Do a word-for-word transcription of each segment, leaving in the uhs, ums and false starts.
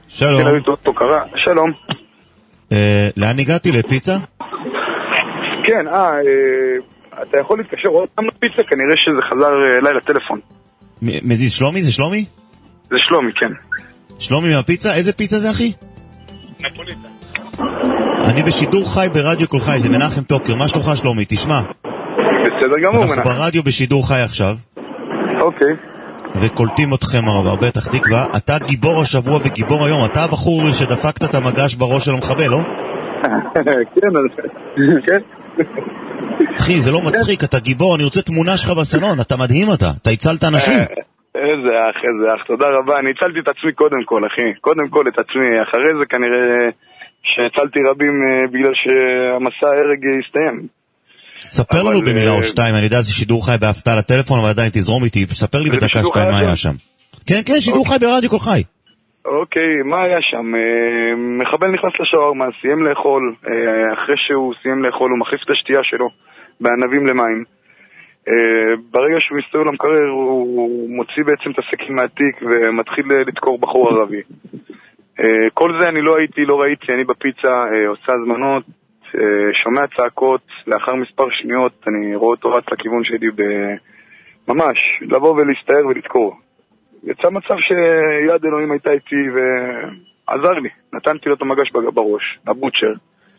שלום. שלום. לאן הגעתי? לפיצה? כן, אה, אתה יכול להתקשר עוד פעם לפיצה? כנראה שזה חזר אליי לטלפון. מזיז שלומי? זה שלומי? זה שלומי, כן. שלומי מהפיצה? איזה פיצה זה, אחי? נפוליטה. אני בשידור חי ברדיו כל חי, זה מנחם טוקר. מה שלומך שלומי? תשמע. בסדר גמור, מנחם. אנחנו ברדיו בשידור חי עכשיו. אוקיי. וקולטים אתכם הרבה פתח תקווה. אתה גיבור השבוע וגיבור היום. אתה הבחור שדפקת את המגש בראש של המחבל, לא? כן, כן. אחי, זה לא מצחיק, אתה גיבור, אני רוצה תמונה שלך בסלון, אתה מדהים אתה, אתה הצלת אנשים. איזה אח, איזה אח, תודה רבה, אני הצלתי את עצמי קודם כל, אחי, קודם כל את עצמי, אחרי זה כנראה שהצלתי רבים בגלל שהמסע ההרג יסתיים. ספר לנו במילה או שתיים, אני יודע זה שידור חי בהפתעה לטלפון, אבל עדיין תזרום איתי, ספר לי בדקה שתיים מה היה שם. כן, כן, שידור חי ברדיו כל חי. אוקיי, מה היה שם? מחבל נכנס לשווארמה, סיים לאכול, אחרי שהוא סיים לאכול הוא מחליף את השתייה שלו בענבים למים. ברגע שהוא מסתובב למקרר הוא מוציא בעצם את הסכין מהתיק ומתחיל לדקור בחור ערבי. כל זה אני לא הייתי, לא ראיתי, אני בפיצה עושה הזמנות, שומע צעקות, לאחר מספר שניות אני רואה אותו רץ לכיוון שלי ממש, לבוא ולהסתער ולדקור. יצא מצב שיד אלוהים הייתה איתי ועזר לי, נתנתי לו את המגש בראש, הבוטשר,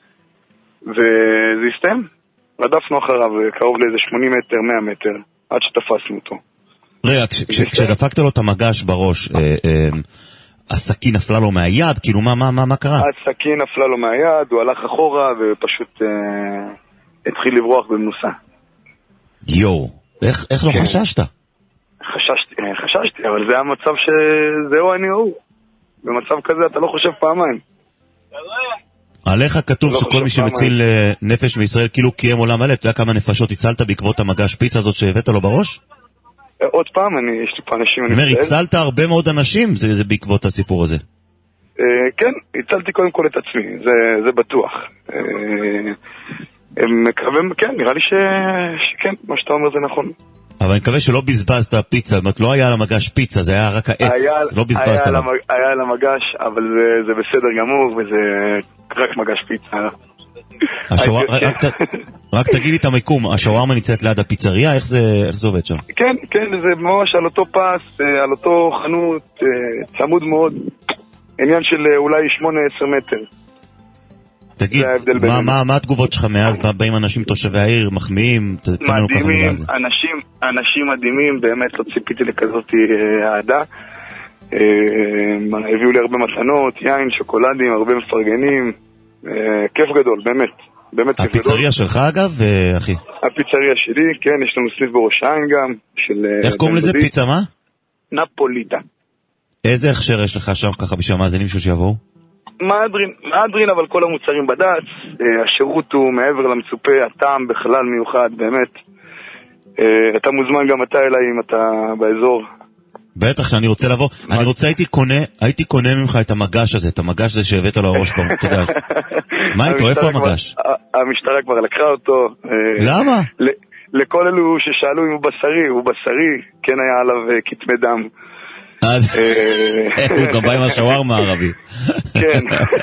וזה הסתיים. רדפנו אחריו קרוב לאיזה שמונים מטר, מאה מטר, עד שתפסנו אותו. רגע, כשדפקת לו את המגש בראש, הסכין נפלה לו מהיד? כאילו, מה קרה? הסכין נפלה לו מהיד, הוא הלך אחורה ופשוט התחיל לברוח במנוסה. יו, איך לא חששת? חששתי, חששתי, אבל זה היה מצב שזהו אני הוא. במצב כזה אתה לא חושב פעמיים. עליך כתוב שכל מי שמציל נפש מישראל כאילו קיים עולם מלא. אתה יודע כמה נפשות הצלת בעקבות המגש פיצה הזאת שהבאת לו בראש? עוד פעם, יש לי פה אנשים... אני אומר, הצלת הרבה מאוד אנשים זה בעקבות הסיפור הזה. כן, הצלתי קודם כל את עצמי, זה בטוח. מקווה, כן, נראה לי שכן, מה שאתה אומר זה נכון. אבל אני מקווה שלא בזבזת פיצה, זאת אומרת, לא היה על המגש פיצה, זה היה רק העץ, לא בזבזת עליו. היה על המגש, אבל זה בסדר גמור, וזה רק מגש פיצה. רק תגיד לי את המיקום, השווארמה נמצאת ליד הפיצריה, איך זה עובד שם? כן, כן, זה ממש על אותו פס, על אותו חנות, צמוד מאוד, עניין של אולי שמונה עשר מטר. תגיד, מה התגובות שלך מאז? באים אנשים תושבי העיר, מחמיאים? מדהימים, אנשים מדהימים, באמת לא ציפיתי לכזאת העדה. הביאו לי הרבה מתנות, יין, שוקולדים, הרבה מפרגנים, כיף גדול, באמת. הפיצריה שלך אגב, אחי? הפיצריה שלי, כן, יש לנו סניף בראש העין גם. איך קוראים לזה? פיצה מה? נפוליטה. איזה הכשר יש לך שם ככה בשביל המאזינים שיבואו? מהדרין, מהדרין, אבל כל המוצרים בד"ץ, השירות הוא מעבר למצופה, הטעם בכלל מיוחד, באמת. אתה מוזמן גם אתה אליי אם אתה באזור. בטח שאני רוצה לבוא. אני רוצה, הייתי קונה, הייתי קונה ממך את המגש הזה, את המגש הזה שהבאת לו הראש פעם, אתה יודע. מה איתו? איפה המגש? המשטרה כבר לקחה אותו. למה? לכל אלו ששאלו אם הוא בשרי, הוא בשרי, כן היה עליו כתמי דם. הוא גם בא עם השווארמה הערבי. כן.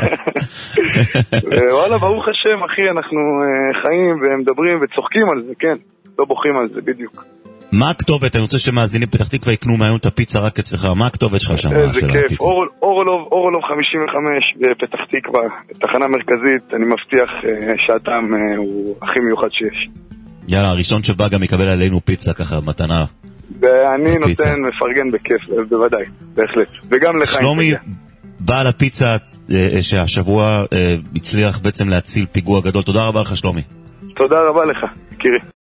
וואלה, ברוך השם, אחי, אנחנו חיים ומדברים וצוחקים על זה, כן. לא בוכים על זה, בדיוק. מה הכתובת? אני רוצה שמאזינים פתח תקווה יקנו מהיום את הפיצה רק אצלך. מה הכתובת שלך שם? זה כיף. אורלוב חמישים וחמש בפתח תקווה, תחנה מרכזית. אני מבטיח שהטעם הוא הכי מיוחד שיש. יאללה, הראשון שבא גם יקבל עלינו פיצה ככה, מתנה. ואני נותן מפרגן בכיף, בוודאי, בהחלט. וגם לך. שלומי, בעל הפיצה שהשבוע הצליח בעצם להציל פיגוע גדול. תודה רבה לך, שלומי. תודה רבה לך, קירי.